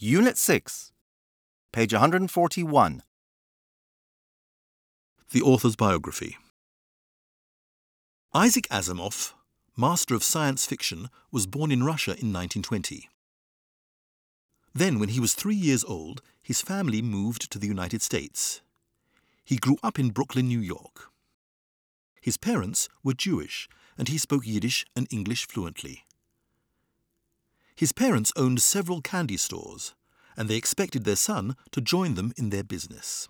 Unit 6, page 141. The author's biography. Isaac Asimov, master of science fiction, was born in Russia in 1920. Then, when he was 3 years old, his family moved to the United States. He grew up in Brooklyn, New York. His parents were Jewish, and he spoke Yiddish and English fluently. His parents owned several candy stores, and they expected their son to join them in their business.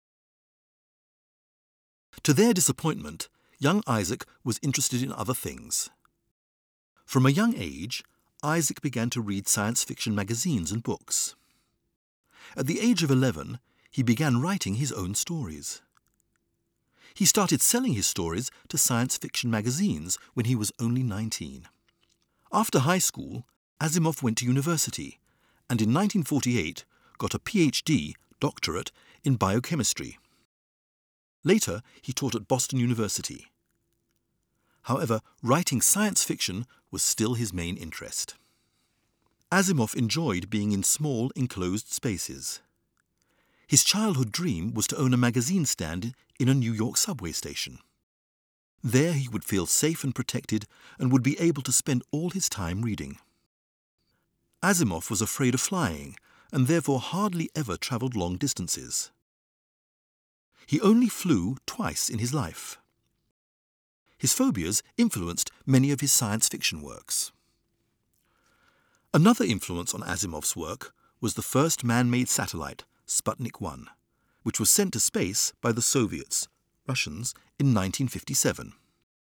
To their disappointment, young Isaac was interested in other things. From a young age, Isaac began to read science fiction magazines and books. At the age of 11, he began writing his own stories. He started selling his stories to science fiction magazines when he was only 19. After high school, Asimov went to university and in 1948 got a PhD, doctorate, in biochemistry. Later, he taught at Boston University. However, writing science fiction was still his main interest. Asimov enjoyed being in small, enclosed spaces. His childhood dream was to own a magazine stand in a New York subway station. There he would feel safe and protected and would be able to spend all his time reading. Asimov was afraid of flying and therefore hardly ever travelled long distances. He only flew twice in his life. His phobias influenced many of his science fiction works. Another influence on Asimov's work was the first man-made satellite, Sputnik 1, which was sent to space by the Soviets, Russians, in 1957.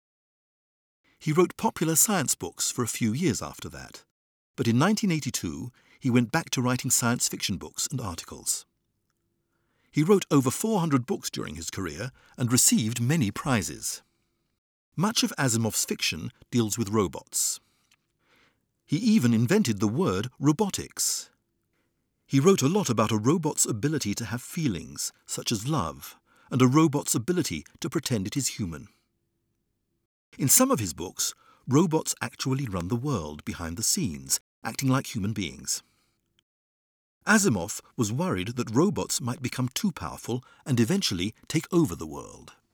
He wrote popular science books for a few years after that, but in 1982 he went back to writing science fiction books and articles. He wrote over 400 books during his career and received many prizes. Much of Asimov's fiction deals with robots. He even invented the word robotics. He wrote a lot about a robot's ability to have feelings, such as love, and a robot's ability to pretend it is human. In some of his books, robots actually run the world behind the scenes, acting like human beings. Asimov was worried that robots might become too powerful and eventually take over the world.